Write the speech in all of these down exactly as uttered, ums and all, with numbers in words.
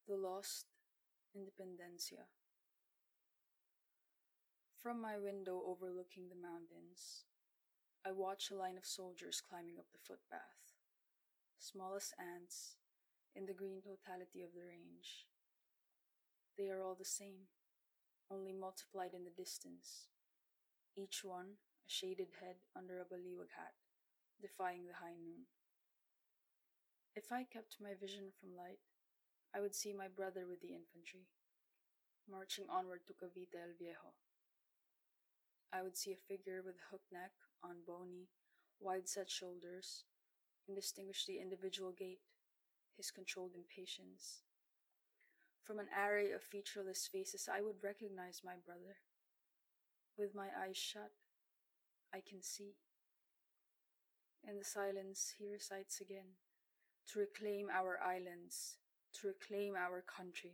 The Lost Independencia. From my window overlooking the mountains, I watch a line of soldiers climbing up the footpath, small as ants in the green totality of the range. They are all the same, only multiplied in the distance, each one a shaded head under a baliwag hat, defying the high noon. If I kept my vision from light, I would see my brother with the infantry, marching onward to Cavite el Viejo. I would see a figure with a hooked neck on bony, wide-set shoulders, and distinguish the individual gait, his controlled impatience. From an array of featureless faces, I would recognize my brother. With my eyes shut, I can see. In the silence, he recites again, to reclaim our islands, to reclaim our country.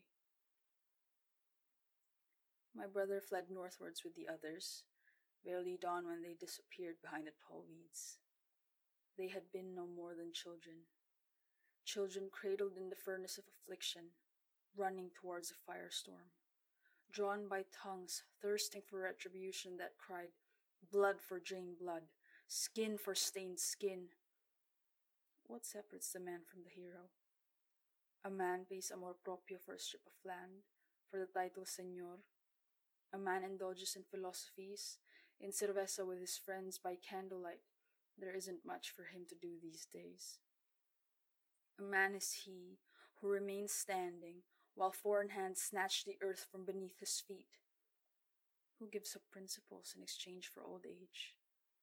My brother fled northwards with the others, barely dawn when they disappeared behind the tall weeds. They had been no more than children, children cradled in the furnace of affliction, running towards a firestorm, drawn by tongues thirsting for retribution that cried, blood for drained blood, skin for stained skin. What separates the man from the hero? A man pays amor proprio for a strip of land, for the title señor. A man indulges in philosophies, in cerveza with his friends by candlelight. There isn't much for him to do these days. A man is he who remains standing while foreign hands snatch the earth from beneath his feet. Who gives up principles in exchange for old age?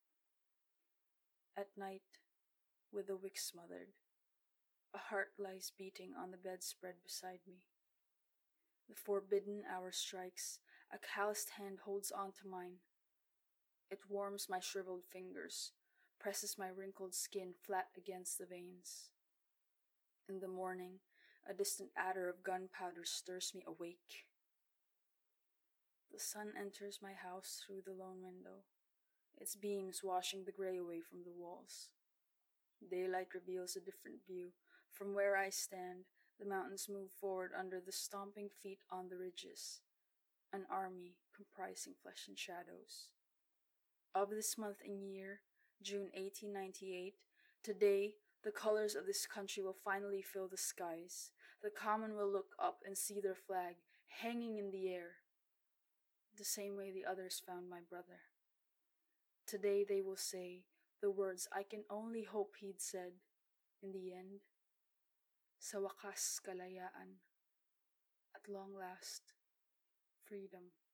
At night, with the wick smothered, a heart lies beating on the bedspread beside me. The forbidden hour strikes, a calloused hand holds on to mine. It warms my shriveled fingers, presses my wrinkled skin flat against the veins. In the morning, a distant adder of gunpowder stirs me awake. The sun enters my house through the lone window, its beams washing the gray away from the walls. Daylight reveals a different view. From where I stand, the mountains move forward under the stomping feet on the ridges, an army comprising flesh and shadows. Of this month and year, June eighteen ninety-eight, today, the colors of this country will finally fill the skies. The common will look up and see their flag hanging in the air, the same way the others found my brother. Today they will say the words I can only hope he'd said in the end. Sa wakas kalayaan, at long last, freedom.